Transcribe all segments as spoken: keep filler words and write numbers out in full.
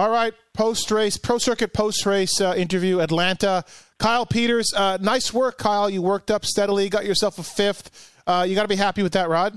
All right, post-race, Pro Circuit post-race uh, interview, Atlanta. Kyle Peters, uh, nice work, Kyle. You worked up steadily, got yourself a fifth. Uh, you got to be happy with that rod?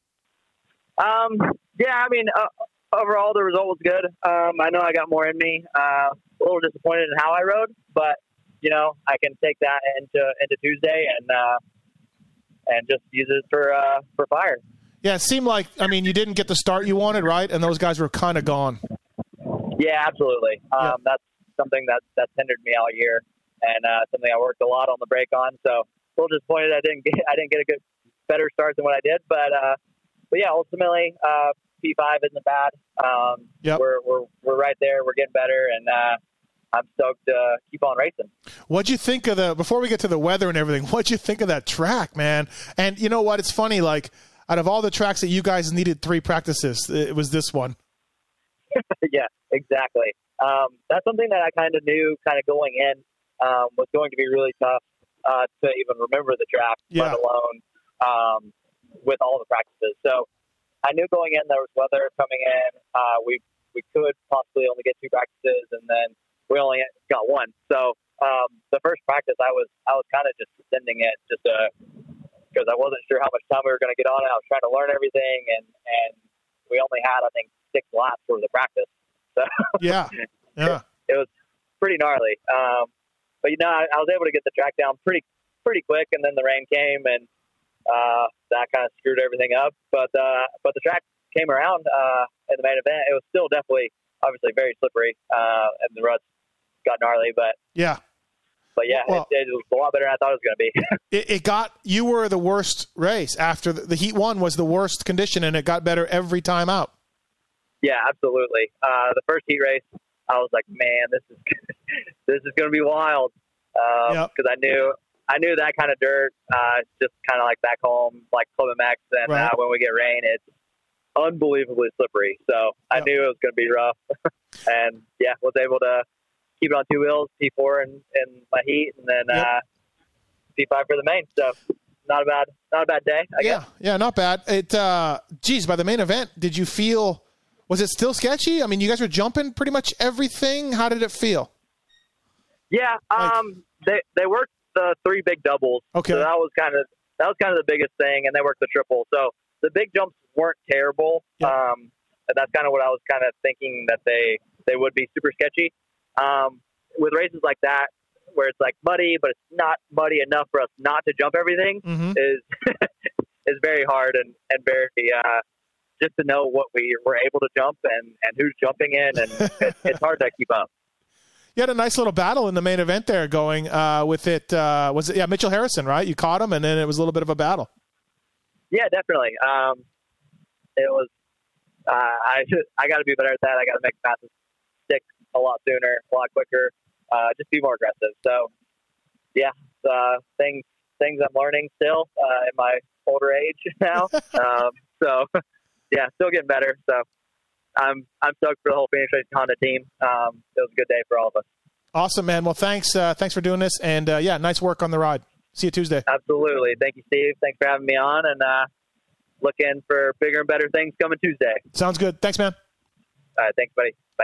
Um, yeah, I mean, uh, overall the result was good. Um, I know I got more in me. Uh, a little disappointed in how I rode, but, you know, I can take that into into Tuesday and uh, and just use it for uh, for fire. Yeah, it seemed like, I mean, you didn't get the start you wanted, right? And those guys were kind of gone. Yeah, absolutely. Um, yeah. That's something that that's hindered me all year, and uh, something I worked a lot on the brake on. So a little disappointed I didn't get I didn't get a good better start than what I did, but uh, but yeah, ultimately uh, P five isn't bad. Um, yep. We're we're we're right there. We're getting better, and uh, I'm stoked to keep on racing. What'd you think of the before we get to the weather and everything? What'd you think of that track, man? And you know what? It's funny. Like out of all the tracks that you guys needed three practices, it was this one. Yeah, exactly. Um, that's something that I kind of knew kind of going in um, was going to be really tough uh, to even remember the track, yeah. let alone um, with all the practices. So I knew going in there was weather coming in. Uh, we we could possibly only get two practices, and then we only got one. So um, the first practice, I was I was kind of just sending it just because I wasn't sure how much time we were going to get on it. I was trying to learn everything, and, and we only had, I think, six laps for the practice. So yeah, yeah, it, it was pretty gnarly. Um, but you know, I, I was able to get the track down pretty, pretty quick, and then the rain came, and uh, that kind of screwed everything up. But uh, but the track came around uh, in the main event. It was still definitely, obviously, very slippery, uh, and the ruts got gnarly. But yeah, but yeah, well, it, it was a lot better than I thought it was going to be. it, it got you were the worst race after the, the heat one was the worst condition, and it got better every time out. Yeah, absolutely. Uh, the first heat race, I was like, man, this is this is going to be wild because um, yep. I knew I knew that kind of dirt, uh, just kind of like back home, like Club M X, and right. uh, when we get rain, it's unbelievably slippery. So I yep. knew it was going to be rough, and yeah, was able to keep it on two wheels, P four in, in my heat, and then yep. uh, P five for the main. So not a bad, not a bad day. I yeah, guess. yeah, not bad. It, uh, geez, by the main event, did you feel? Was it still sketchy? I mean, you guys were jumping pretty much everything. How did it feel? Yeah, um, like, they they worked the three big doubles. Okay, so that was kind of that was kind of the biggest thing, and they worked the triple. So the big jumps weren't terrible. Yep. Um, and that's kind of what I was kind of thinking that they they would be super sketchy. Um, with races like that, where it's like muddy, but it's not muddy enough for us not to jump everything, mm-hmm. is is very hard and and very. Uh, just to know what we were able to jump and, and who's jumping in, and it, it's hard to keep up. You had a nice little battle in the main event there going uh, with it. Uh, was it, yeah, Mitchell Harrison, right? You caught him, and then it was a little bit of a battle. Yeah, definitely. Um, it was, uh, I should, I got to be better at that. I got to make passes stick a lot sooner, a lot quicker, uh, just be more aggressive. So, yeah, uh, things, things I'm learning still uh, in my older age now. um, so, yeah, still getting better. So I'm I'm stoked for the whole Phoenix Racing Honda team. Um, it was a good day for all of us. Awesome, man. Well, thanks uh, thanks for doing this. And, uh, yeah, nice work on the ride. See you Tuesday. Absolutely. Thank you, Steve. Thanks for having me on. And uh, looking for bigger and better things coming Tuesday. Sounds good. Thanks, man. All right. Thanks, buddy.